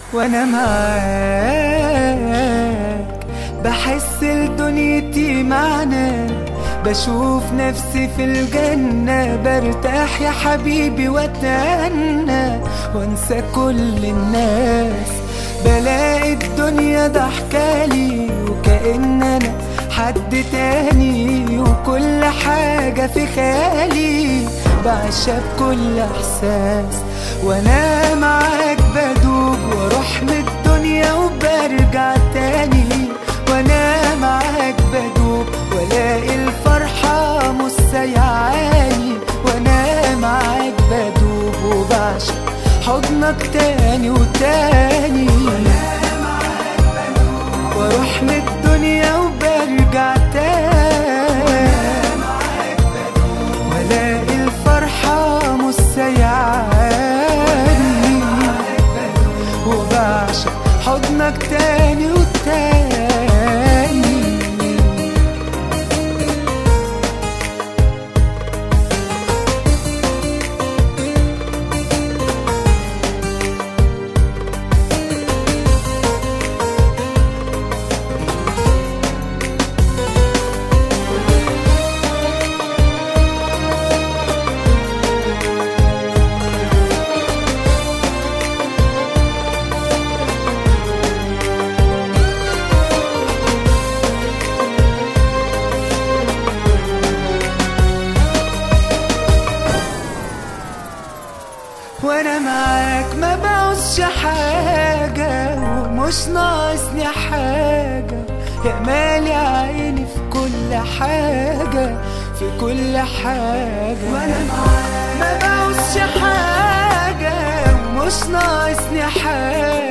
وانا معاك بحس لدنيتي معنى، بشوف نفسي في الجنة، برتاح يا حبيبي واتأنى وانسى كل الناس. بلاقي الدنيا ضحكالي وكأن انا حد تاني، وكل حاجة في خيالي بعيشها بكل احساس. وانا معاك بدوب واروح من الدنيا وبرجع تاني، وانا معاك بدوب والاقي الفرحة مش سايعاني، وانا معاك بدوب وبعشق حضنك تاني وتاني. وانا معاك بدوب واروح من الدنيا وبرجع تاني، وانا معاك بدوب والاقي الفرحة مش سايعاني، وبعشق حضنك تاني وتاني. وانا معاك ما بعوزش حاجة ومش ناقصني حاجة، يا مالي عيني في كل حاجة في كل حاجة. وانا معاك ما بعوزش حاجة ومش ناقصني حاجة،